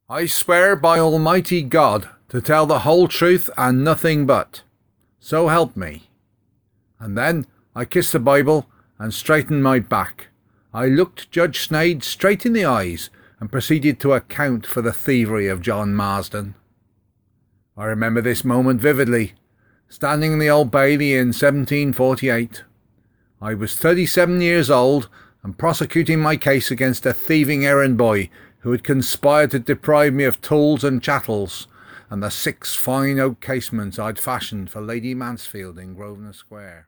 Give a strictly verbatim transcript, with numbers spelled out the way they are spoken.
I swear by Almighty God to tell the whole truth and nothing but. So help me. And then I kissed the Bible and straightened my back. I looked Judge Sneyd straight in the eyes and proceeded to account for the thievery of John Marsden. I remember this moment vividly, standing in the Old Bailey in seventeen forty-eight. I was thirty-seven years old and prosecuting my case against a thieving errand boy who had conspired to deprive me of tools and chattels and the six fine oak casements I'd fashioned for Lady Mansfield in Grosvenor Square.